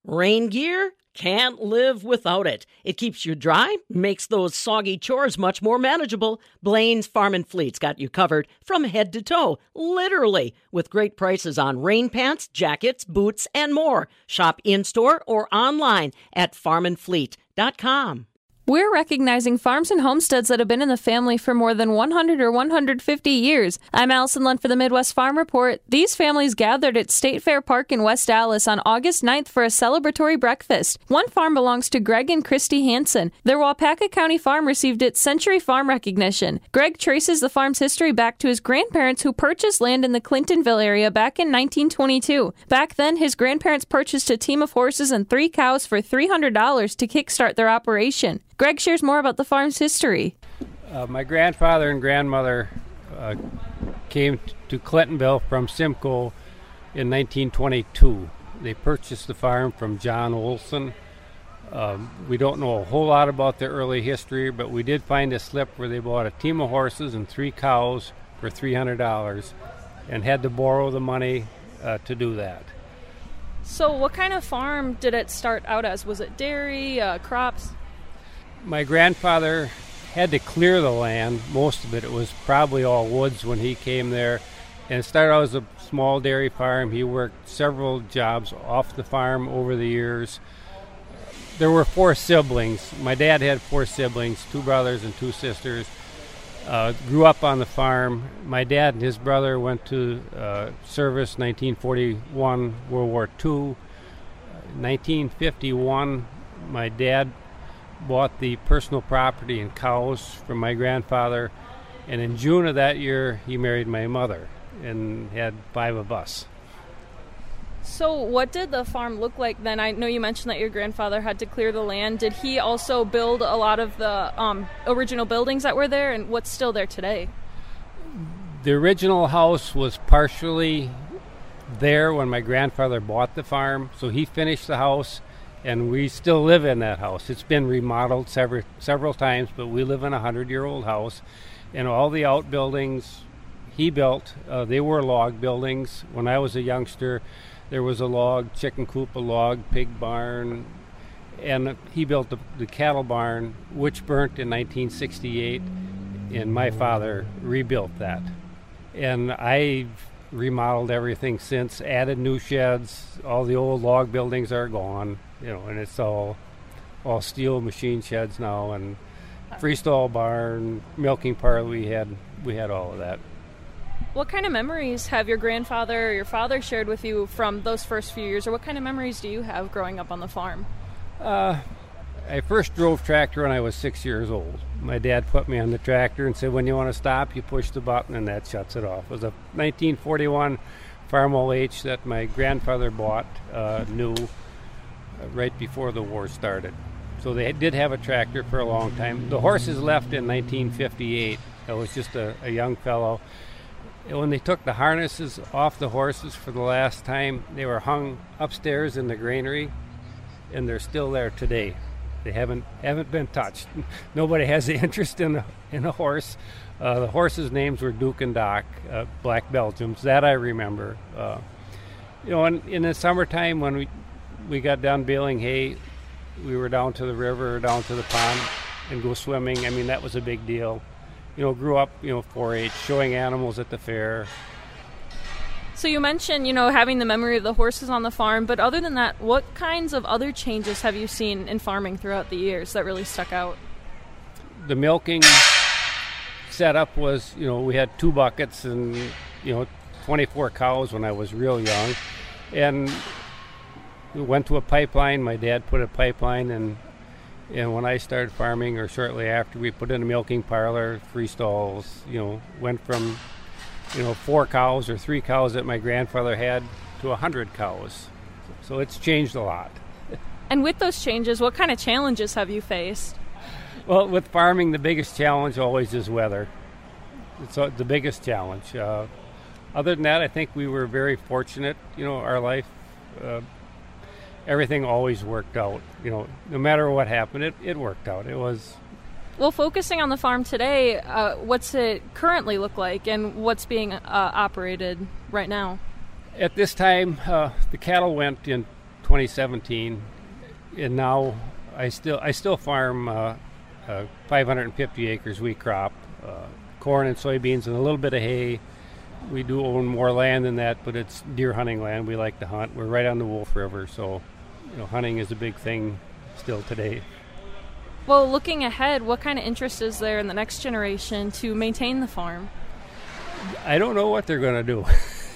Rain gear? Can't live without it. It keeps you dry, makes those soggy chores much more manageable. Blaine's Farm and Fleet's got you covered from head to toe, literally, with great prices on rain pants, jackets, boots, and more. Shop in-store or online at farmandfleet.com. We're recognizing farms and homesteads that have been in the family for more than 100 or 150 years. I'm Allison Lunt for the Midwest Farm Report. These families gathered at State Fair Park in West Allis on August 9th for a celebratory breakfast. One farm belongs to Greg and Christy Hansen. Their Waupaca County farm received its Century Farm recognition. Greg traces the farm's history back to his grandparents who purchased land in the Clintonville area back in 1922. Back then, his grandparents purchased a team of horses and 3 cows for $300 to kickstart their operation. Greg shares more about the farm's history. My grandfather and grandmother came to Clintonville from Simcoe in 1922. They purchased the farm from John Olson. We don't know a whole lot about their early history, but we did find a slip where they bought a team of horses and 3 cows for $300 and had to borrow the money to do that. So what kind of farm did it start out as? Was it dairy, crops? My grandfather had to clear the land, most of it. It was probably all woods when he came there. And it started out as a small dairy farm. He worked several jobs off the farm over the years. There were 4 siblings. My dad had 4 siblings, 2 brothers and 2 sisters. Grew up on the farm. My dad and his brother went to service 1941, World War II. 1951, my dad bought the personal property and cows from my grandfather, and in June of that year he married my mother and had 5 of us. So what did the farm look like then? I know you mentioned that your grandfather had to clear the land. Did he also build a lot of the original buildings that were there, and what's still there today? The original house was partially there when my grandfather bought the farm, so he finished the house. And we still live in that house. It's been remodeled several times, but we live in a 100-year-old house. And all the outbuildings he built, they were log buildings. When I was a youngster, there was a log chicken coop, a log pig barn. And he built the cattle barn, which burnt in 1968. And my father rebuilt that. And I've remodeled everything since, added new sheds. All the old log buildings are gone. And it's all steel machine sheds now, and freestall barn, milking parlor. We had all of that. What kind of memories have your grandfather or your father shared with you from those first few years, or what kind of memories do you have growing up on the farm? I first drove tractor when I was 6 years old. My dad put me on the tractor and said, when you want to stop, you push the button and that shuts it off. It was a 1941 Farmall H that my grandfather bought new. Right before the war started. So they did have a tractor for a long time. The horses left in 1958. I was just a young fellow. And when they took the harnesses off the horses for the last time, they were hung upstairs in the granary, and they're still there today. They haven't been touched. Nobody has the interest in a horse. The horses' names were Duke and Doc, black Belgians. That I remember. In the summertime when we got done baling hay, we were down to the river, down to the pond, and go swimming. I mean, that was a big deal. Grew up, 4-H, showing animals at the fair. So you mentioned, having the memory of the horses on the farm, but other than that, what kinds of other changes have you seen in farming throughout the years that really stuck out? The milking setup was, we had 2 buckets and, 24 cows when I was real young. And we went to a pipeline. My dad put a pipeline, and when I started farming, or shortly after, we put in a milking parlor, 3 stalls. Went from 4 cows or 3 cows that my grandfather had to 100 cows. So it's changed a lot. And with those changes, what kind of challenges have you faced? Well, with farming, the biggest challenge always is weather. It's the biggest challenge. Other than that, I think we were very fortunate. Our life. Everything always worked out. No matter what happened, it worked out. It was. Well, focusing on the farm today, what's it currently look like, and what's being operated right now? At this time, the cattle went in 2017, and now I still farm 550 acres wheat crop, corn and soybeans, and a little bit of hay. We do own more land than that, but it's deer hunting land. We like to hunt. We're right on the Wolf River, so hunting is a big thing still today. Well, looking ahead, what kind of interest is there in the next generation to maintain the farm? I don't know what they're going to do.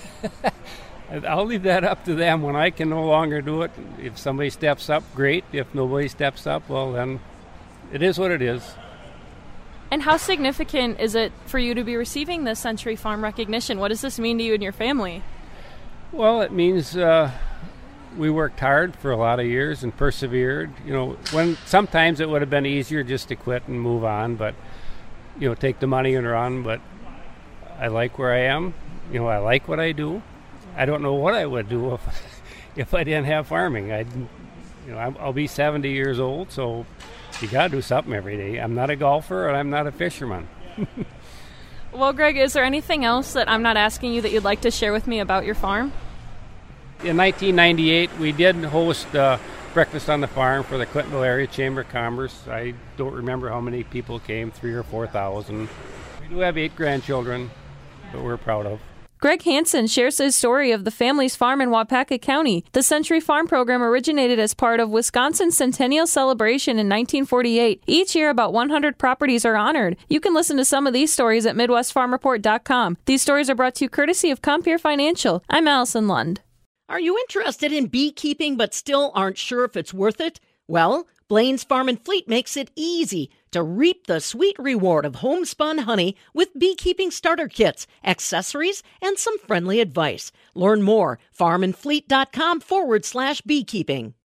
I'll leave that up to them when I can no longer do it. If somebody steps up, great. If nobody steps up, well, then it is what it is. And how significant is it for you to be receiving this Century Farm recognition? What does this mean to you and your family? Well, it means we worked hard for a lot of years and persevered. When sometimes it would have been easier just to quit and move on, but take the money and run. But I like where I am. I like what I do. I don't know what I would do if I didn't have farming. I'll be 70 years old, so you got to do something every day. I'm not a golfer and I'm not a fisherman. Well, Greg, is there anything else that I'm not asking you that you'd like to share with me about your farm? In 1998, we did host breakfast on the farm for the Clintonville Area Chamber of Commerce. I don't remember how many people came, 3,000 or 4,000. We do have 8 grandchildren that we're proud of. Greg Hansen shares his story of the family's farm in Waupaca County. The Century Farm program originated as part of Wisconsin's Centennial Celebration in 1948. Each year, about 100 properties are honored. You can listen to some of these stories at MidwestFarmReport.com. These stories are brought to you courtesy of Compeer Financial. I'm Allison Lund. Are you interested in beekeeping but still aren't sure if it's worth it? Well, Blaine's Farm and Fleet makes it easy to reap the sweet reward of homespun honey with beekeeping starter kits, accessories, and some friendly advice. Learn more, farmandfleet.com/beekeeping.